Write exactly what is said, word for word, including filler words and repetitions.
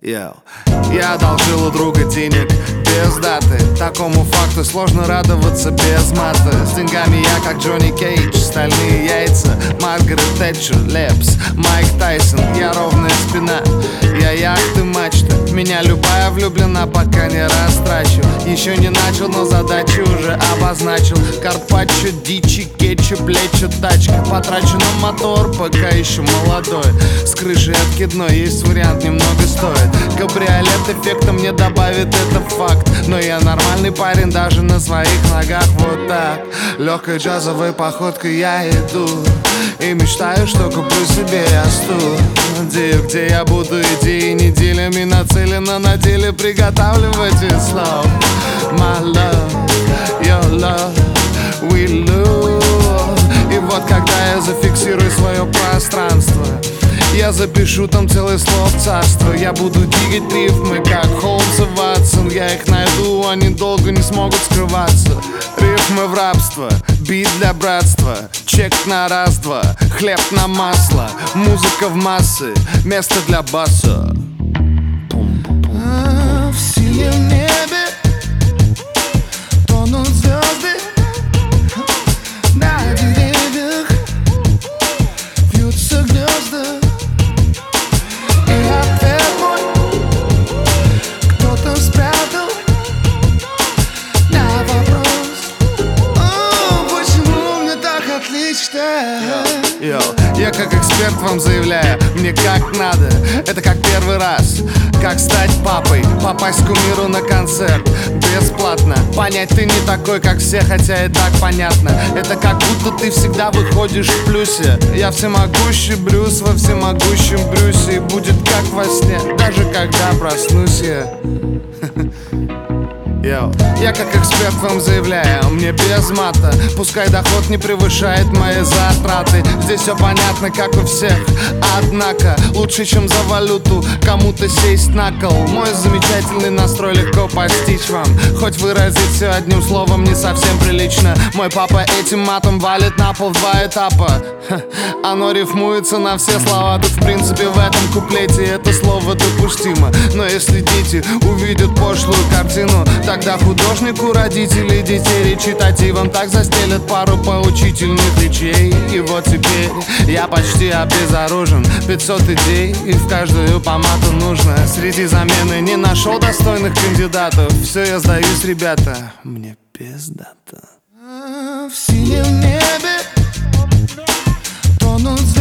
Йоу. Я одолжил у друга денег без даты. Такому факту сложно радоваться без мата. С деньгами я как Джонни Кейдж, стальные яйца, Маргарет Тэтчер, Лепс, Майк Тайсон. Я ровная спина, я яхты, мачта. Меня любая влюблена, пока не растрачу. Еще не начал, но задачу уже обозначил. Карпаччо, дичи, кетчуп, лечо, тачка. Потрачу на мотор, пока еще молодой. С крышей откидной, есть вариант, немного стоит. Кабриолет эффектом не добавит, это факт. Но я нормальный парень даже на своих ногах. Вот так, легкой джазовой походкой я иду и мечтаю, что куплю себе я стул. Где, где я буду идти неделями нацеленно на деле приготавливать и слов. My love, your love, we love. И вот когда я зафиксирую свое пространство, я запишу там целое слов царство. Я буду двигать рифмы, как Холмс и Ватсон. Я их найду, они долго не смогут скрываться. Рифмы в рабство, бит для братства, чек на раз-два, хлеб на масло, музыка в массы, место для баса. А, в синем небе тонут звезды, на деревьях вьются гнезда. И ответ мой кто-то спрятал на вопрос: о, почему мне так отлично? Йоу, я как эксперт вам заявляю, мне как надо. Это как первый раз, как стать папой, попасть к кумиру на концерт бесплатно. Понять, ты не такой, как все, хотя и так понятно. Это как будто ты всегда выходишь в плюсе. Я всемогущий Брюс во всемогущем Брюсе. И будет как во сне, даже когда проснусь я. Йоу. Я как эксперт вам заявляю, мне без мата. Пускай доход не превышает мои затраты. Здесь все понятно, как у всех. Однако, лучше, чем за валюту кому-то сесть на кол. Мой замечательный настрой легко постичь вам. Хоть выразить все одним словом не совсем прилично. Мой папа этим матом валит на пол два этапа. Ха, оно рифмуется на все слова. Тут в принципе в этом куплете это слово допустимо. Но если дети увидят пошлую картину, тогда художнику родители детей речитативом так застелят пару поучительных речей. И вот теперь я почти обезоружен. Пятьсот идей, и в каждую по мату нужно. Среди замены не нашел достойных кандидатов. Все, я сдаюсь, ребята, мне пиздато. А, в синем небе тонут